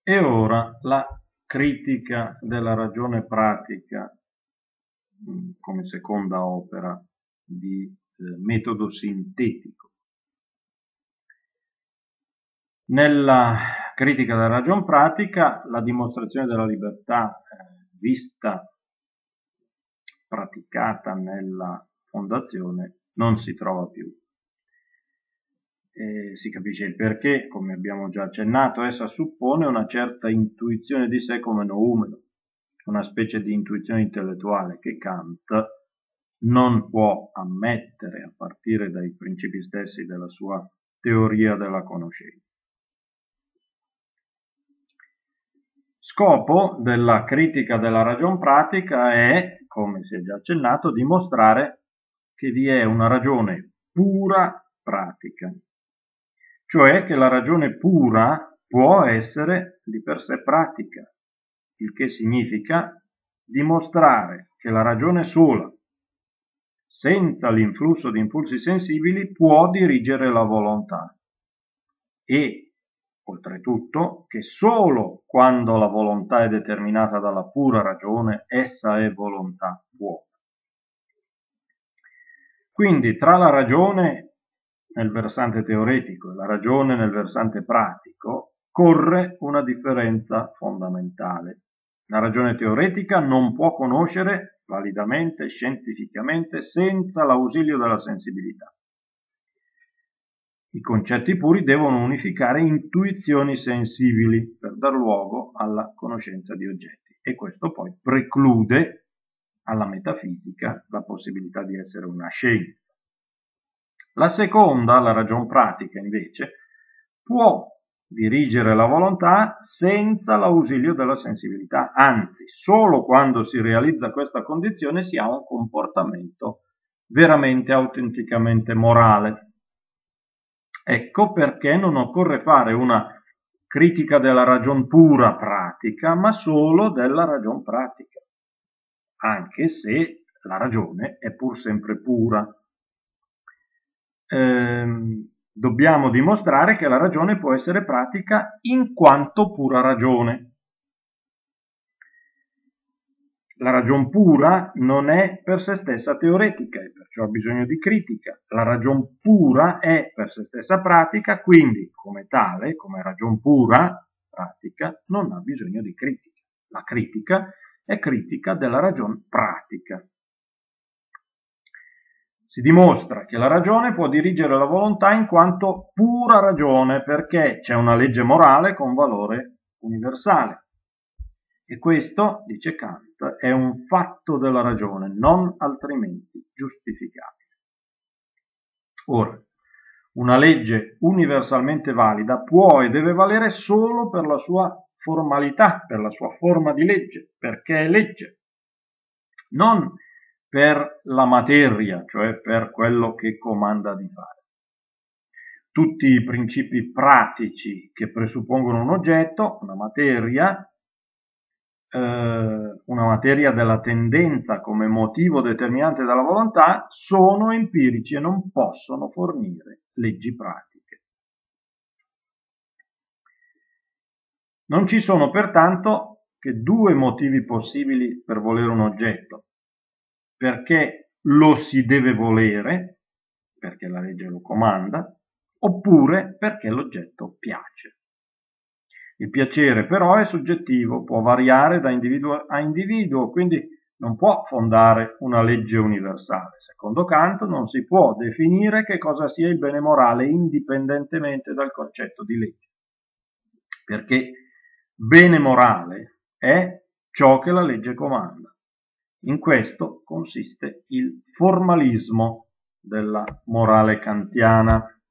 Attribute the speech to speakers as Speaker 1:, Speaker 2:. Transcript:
Speaker 1: E ora la critica della ragione pratica come seconda opera di metodo sintetico. Nella critica della ragion pratica la dimostrazione della libertà vista, praticata nella fondazione non si trova più. Si capisce il perché, come abbiamo già accennato, essa suppone una certa intuizione di sé come noumeno, una specie di intuizione intellettuale che Kant non può ammettere a partire dai principi stessi della sua teoria della conoscenza. Scopo della critica della ragion pratica è, come si è già accennato, dimostrare che vi è una ragione pura pratica, cioè che la ragione pura può essere di per sé pratica, il che significa dimostrare che la ragione sola, senza l'influsso di impulsi sensibili, può dirigere la volontà e, oltretutto, che solo quando la volontà è determinata dalla pura ragione, essa è volontà pura. Quindi tra la ragione nel versante teoretico e la ragione nel versante pratico corre una differenza fondamentale. La ragione teoretica non può conoscere validamente, scientificamente, senza l'ausilio della sensibilità. I concetti puri devono unificare intuizioni sensibili per dar luogo alla conoscenza di oggetti e questo poi preclude alla metafisica la possibilità di essere una scienza. La seconda, la ragion pratica, invece, può dirigere la volontà senza l'ausilio della sensibilità, anzi, solo quando si realizza questa condizione si ha un comportamento veramente autenticamente morale. Ecco perché non occorre fare una critica della ragion pura pratica, ma solo della ragion pratica, anche se la ragione è pur sempre pura. Dobbiamo dimostrare che la ragione può essere pratica in quanto pura ragione. La ragion pura non è per sé stessa teoretica e perciò ha bisogno di critica. La ragion pura è per sé stessa pratica, quindi come tale, come ragion pura pratica, non ha bisogno di critica. La critica è critica della ragion pratica. Si dimostra che la ragione può dirigere la volontà in quanto pura ragione perché c'è una legge morale con valore universale. E questo, dice Kant, è un fatto della ragione, non altrimenti giustificabile. Ora, una legge universalmente valida può e deve valere solo per la sua formalità, per la sua forma di legge, perché è legge, non per la materia, cioè per quello che comanda di fare. Tutti i principi pratici che presuppongono un oggetto, una materia della tendenza come motivo determinante della volontà, sono empirici e non possono fornire leggi pratiche. Non ci sono pertanto che due motivi possibili per volere un oggetto, perché lo si deve volere, perché la legge lo comanda, oppure perché l'oggetto piace. Il piacere però è soggettivo, può variare da individuo a individuo, quindi non può fondare una legge universale. Secondo Kant non si può definire che cosa sia il bene morale indipendentemente dal concetto di legge, perché bene morale è ciò che la legge comanda. In questo consiste il formalismo della morale kantiana.